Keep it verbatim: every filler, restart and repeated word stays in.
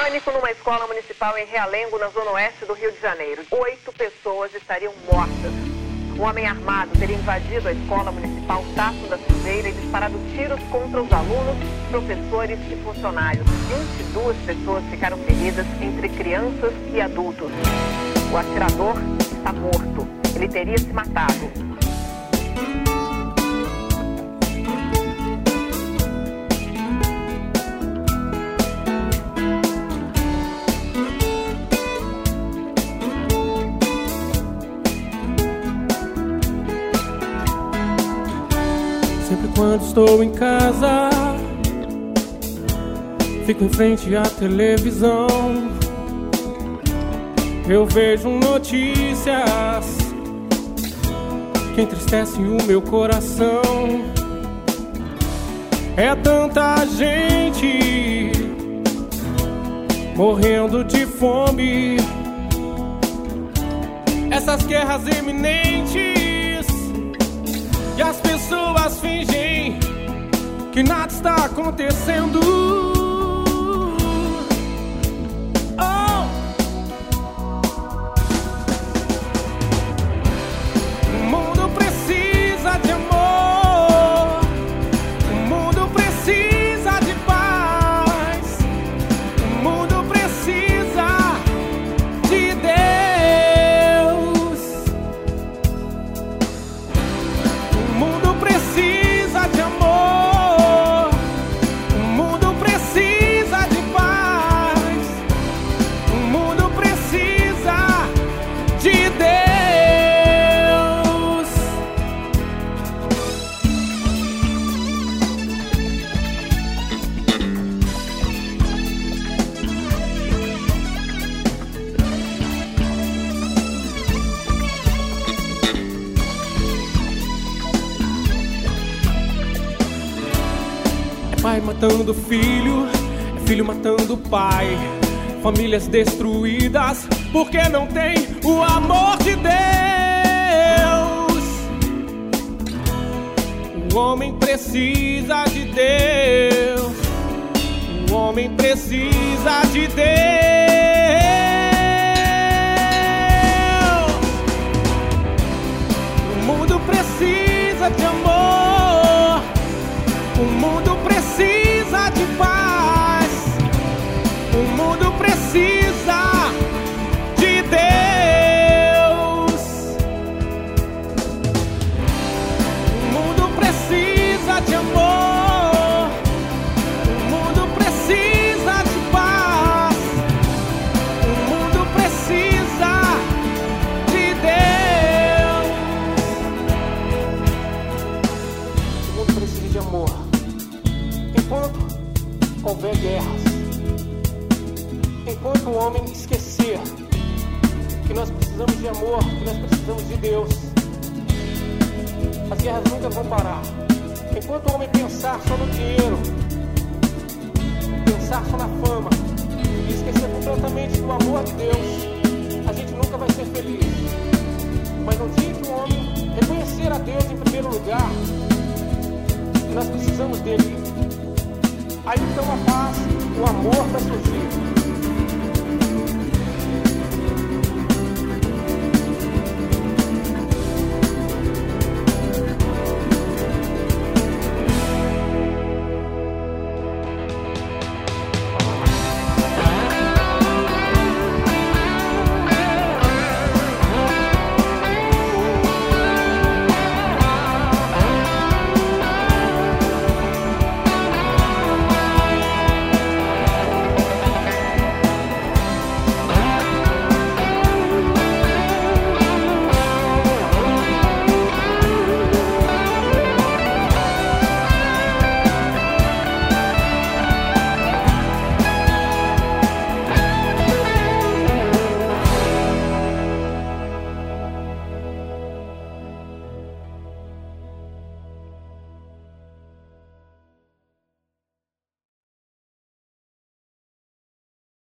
Pânico numa escola municipal em Realengo, na zona oeste do Rio de Janeiro. Oito pessoas estariam mortas. Um homem armado teria invadido a escola municipal Tasso da Silveira e disparado tiros contra os alunos, professores e funcionários. vinte e duas pessoas ficaram feridas, entre crianças e adultos. O atirador está morto. Ele teria se matado. Sempre quando estou em casa, fico em frente à televisão. Eu vejo notícias que entristecem o meu coração. É tanta gente morrendo de fome, essas guerras iminentes, e as pessoas fingem que nada está acontecendo. Oh! O mundo precisa de amor, o mundo precisa de paz, o mundo precisa de Deus. O mundo precisa de amor, o mundo precisa de paz, o mundo precisa de Deus. É pai matando filho, é filho matando pai, famílias destruídas porque não tem o amor de Deus. O homem precisa de Deus, o homem precisa de Deus. O mundo precisa de amor, o mundo precisa de paz, o mundo precisa de Deus. O mundo precisa de amor, o mundo precisa de paz, o mundo precisa de Deus. O mundo precisa de amor. Enquanto houver guerras, enquanto o homem esquecer que nós precisamos de amor, que nós precisamos de Deus, as guerras nunca vão parar. Enquanto o homem pensar só no dinheiro, pensar só na fama e esquecer completamente do amor de Deus, a gente nunca vai ser feliz. Mas no dia que o homem reconhecer a Deus em primeiro lugar, que nós precisamos dele, aí então a paz, o amor vai surgir.